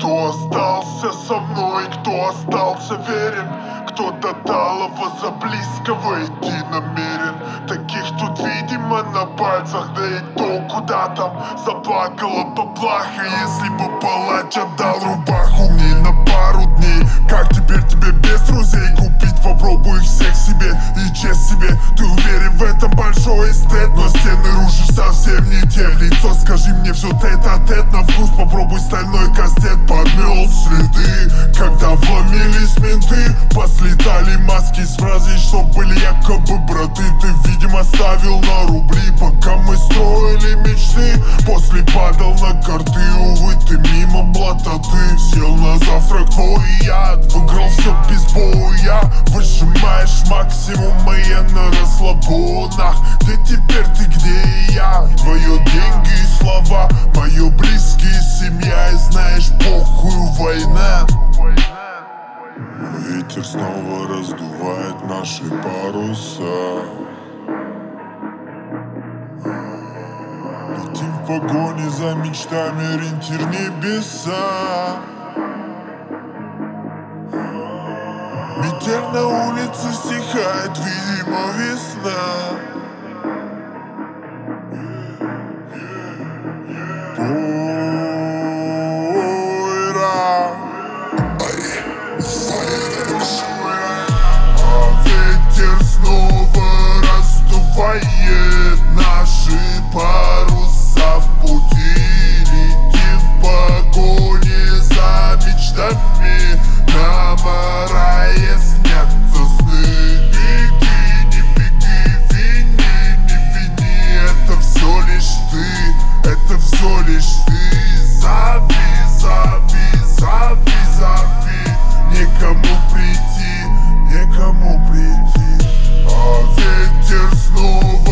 Кто остался со мной, кто остался верен, кто до талого за близкого идти намерен. Таких тут видимо на пальцах, да и то куда там. Заплакала поплаха, если бы палач отдал рубаху мне на пару дней. Как теперь тебе без друзей купить? Попробуй их всех себе и честь себе. Ты уверен в этом, большой эстет, но стены рушишь совсем не те. В лицо скажи мне все тет-а-тет на вкус, попробуй стальной кастет. Подмел следы, когда вломились менты, послетали маски с фразой, что были якобы браты. Ты, видимо, ставил на рубли, пока мы строили мечты. После падал на карты, увы, ты мимо блатоты. Сел на завтрак твой яд, выиграл все без боя. Выжимаешь максимум, я на расслабонах. Где теперь ты, где я? Твои деньги и слова, мои близкие, семья. И знаешь, похуй, война. Ветер снова раздувает наши паруса. Летим в погоне за мечтами, ориентир небеса. Метель на улице стихает, видимо, весна. Ветер снова раздувает наши паруса в пути. Летим в погоне за мечтами, нам рае снятся сны. Беги, не беги, вини, не вини, это все лишь ты, это все лишь ты. Зови, зови, зови, зови, некому прийти, некому прийти. А ветер снова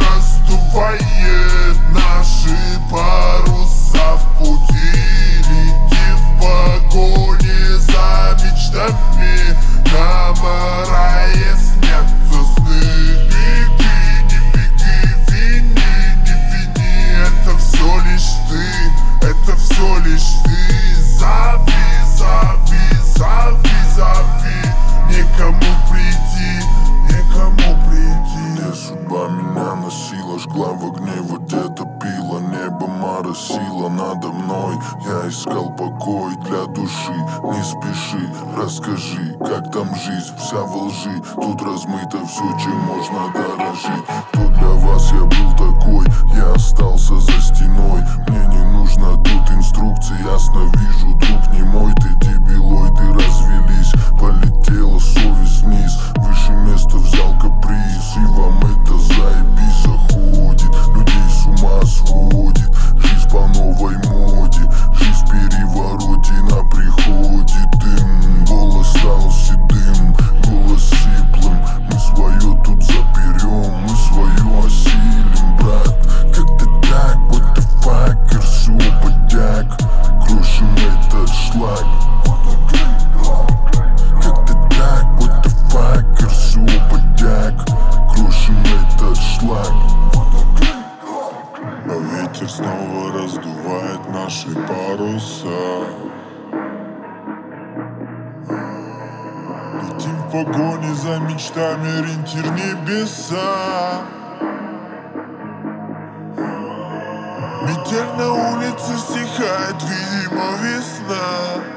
раздувает наши паруса в пути. Летим в погоне за мечтами, нам рае снятся сны. Беги, не беги, вини, не вини, это все лишь ты, это все лишь ты. Зови, зови, зови, зови, некому прийти, некому прийти. Где судьба меня носила, жгла в огне, воде топила, небо моросило надо мной. Я искал покой для души, не спеши, расскажи, как там жизнь, вся во лжи. Тут размыто все, чем можно дорожить. Кто для вас я был такой, я остался за стеной. Мне не нужно тут инструкции, ясно вижу, друг не мой. Ты дебилоиды развелись, полетела совесть вниз. Выше места взял каприз, и вам это заебись заходит. Людей с ума сводит, жизнь по новой моде. Жизнь в перевороте, на приходе дым. Голос стал седым, голос сиплым. Мы свое тут заберем, мы свое осилим, брат. Как-то так, what the fuck, РСО подяк, крошим этот шлак. Как-то так, what the fuck, РСО подяк, крошим этот шлак. А ветер снова раздувает наши паруса. Летим в погоне за мечтами, ориентир небеса. Метель на улице стихает, видимо, весна.